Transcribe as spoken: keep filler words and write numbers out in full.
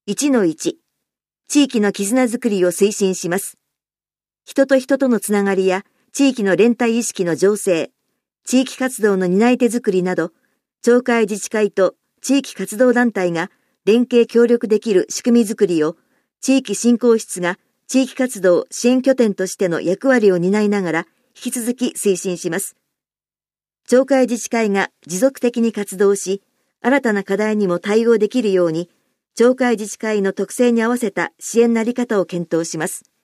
いちのいち、地域の絆づくりを推進します。人と人とのつながりや地域の連帯意識の醸成、地域活動の担い手づくりなど、町会自治会と地域活動団体が連携協力できる仕組みづくりを、地域振興室が地域活動支援拠点としての役割を担いながら引き続き推進します。町会自治会が持続的に活動し、新たな課題にも対応できるように、町会自治会の特性に合わせた支援の在り方を検討します。